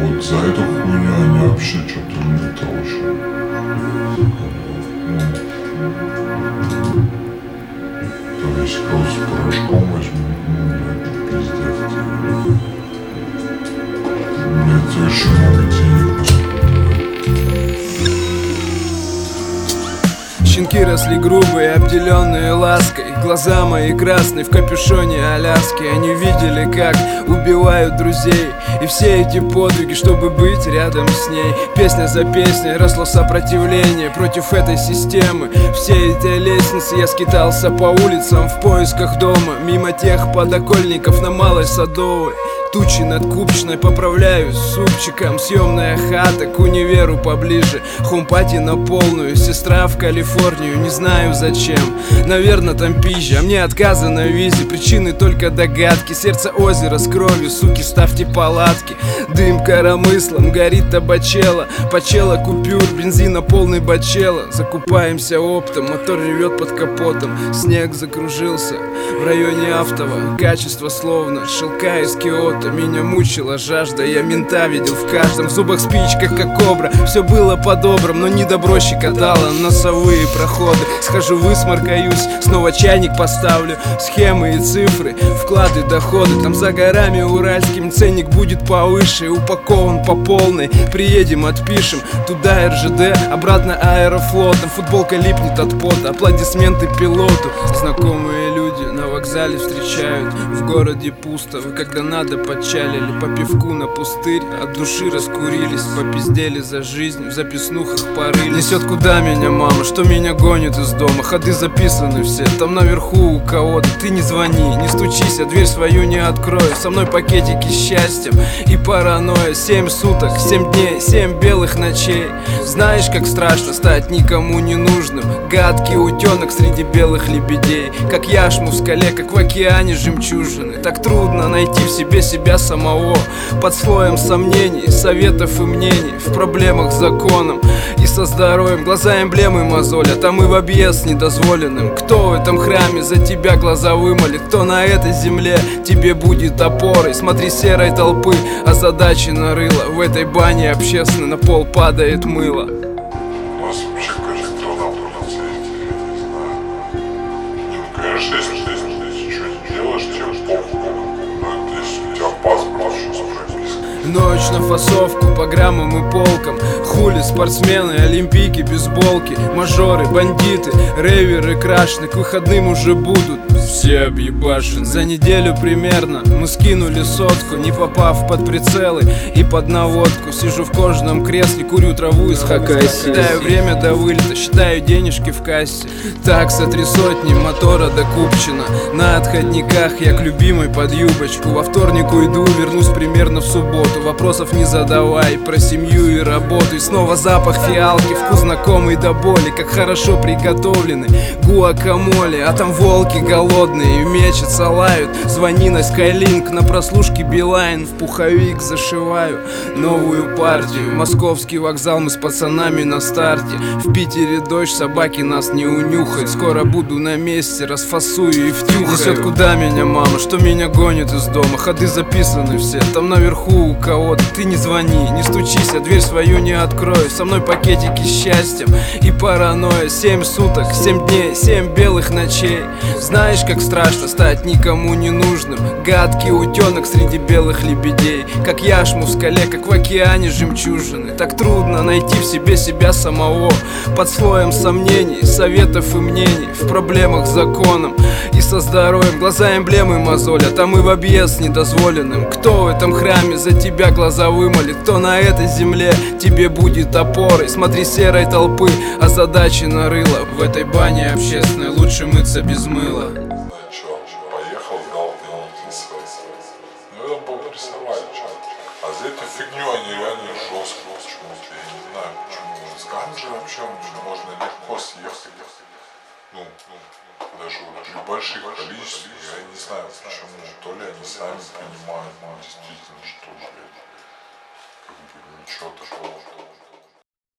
вот за эту хуйню они вообще что-то не это очень. То есть кого с порошком возьмут, это пиздец. Мне это очень много денег поступает. Щенки росли грубые, обделенные лаской. Глаза мои красные в капюшоне Аляски. Они видели, как убивают друзей, и все эти подвиги, чтобы быть рядом с ней. Песня за песней росло сопротивление против этой системы. Всей этой лестницы я скитался по улицам в поисках дома, мимо тех подоконников на Малой Садовой. Тучи над Купчиной поправляюсь супчиком. Съемная хата к универу поближе. Хомпати на полную, сестра в Калифорнию. Не знаю зачем, наверное там пизжа. А мне отказано в визе, причины только догадки. Сердце озера с кровью, суки, ставьте палатки. Дым коромыслом, горит табачела. Почела купюр, бензина полный бачела. Закупаемся оптом, мотор ревет под капотом. Снег закружился в районе Автова. Качество словно шелка из Киото. Меня мучила жажда, я мента видел в каждом. В зубах спичка, как кобра. Все было по-доброму, но не добро щекотало носовые проходы. Схожу, высморкаюсь, снова чайник поставлю. Схемы и цифры, вклады, доходы. Там за горами уральским ценник будет повыше. Упакован по полной, приедем, отпишем. Туда РЖД, обратно Аэрофлотом. Футболка липнет от пота, аплодисменты пилоту. Знакомые люди на вокзале встречают. В городе пусто, вы когда надо подчалили. По пивку на пустырь, от души раскурились. Попиздели за жизнь, в записнухах порылись. Несет куда меня мама, что меня гонит из дома. Ходы записаны все, там наверху у кого-то. Ты не звони, не стучись, а дверь свою не открою. Со мной пакетики с счастьем и паранойя. 7 суток, 7 дней, 7 белых ночей. Знаешь, как страшно стать никому не нужным. Гадкий утенок среди белых лебедей. Как яшму в скале, как в океане жемчужины. Так трудно найти в себе себя самого. Под слоем сомнений, советов и мнений. В проблемах с законом и со здоровьем. Глаза эмблемы мозолят, а мы в объезд недозволенным. Кто в этом храме за тебя глаза вымолит? Кто на этой земле тебе будет опорой? Смотри серой толпы, а задачи нарыло. В этой бане общественной на пол падает мыло. У нас вообще, кажется, трудно полиция, я не знаю. Конечно, если ты что не делаешь, тебе похуй. Но это если у тебя паспорт, что с пропиской. Ночь на фасовку по граммам и полкам. Хули, спортсмены, олимпийки, бейсболки. Мажоры, бандиты, рейверы крашены. К выходным уже будут все объебашены. За неделю примерно мы скинули сотку, не попав под прицелы и под наводку. Сижу в кожаном кресле, курю траву из Хакасии. Считаю время до вылета, считаю денежки в кассе. Такса 3 сотни, мотора до Купчино. На отходниках я к любимой под юбочку. Во вторник уйду, вернусь примерно в субботу. Вопросов не задавай про семью и работу. И снова запах фиалки, вкус знакомый до боли. Как хорошо приготовлены гуакамоле. А там волки голодные и мечутся, лают. Звони на Skylink, на прослушке Билайн. В пуховик зашиваю новую партию. Московский вокзал, мы с пацанами на старте. В Питере дождь, собаки нас не унюхают. Скоро буду на месте, расфасую и втюхаю. Несет куда меня мама, что меня гонит из дома. Ходы записаны все, там наверху у кого-то. Ты не звони, не стучись, а дверь свою не открою. Со мной пакетики с счастьем и паранойя. 7 суток, 7 дней, 7 белых ночей. Знаешь, как страшно стать никому не нужным. Гадкий утенок среди белых лебедей. Как яшму в скале, как в океане жемчужины. Так трудно найти в себе себя самого. Под слоем сомнений, советов и мнений. В проблемах с законом и со здоровьем. Глаза эмблемы мозолят, а мы в объезд недозволенным. Кто в этом храме за тебя глаза вымолит? Кто на этой земле тебе будет опорой? Смотри серой толпы, а задачи нарыло. В этой бане общественной лучше мыться без мыла. Поехал, дал деньги свои. Ну, это порисовали, что. А за эту фигню они реально жестко почему-то. Я не знаю почему. С ганджи вообще можно легко съехать. Ну, даже при больших количествах. Я не знаю почему. То ли они сами понимают, действительно, что, блядь, как бы ничего такого.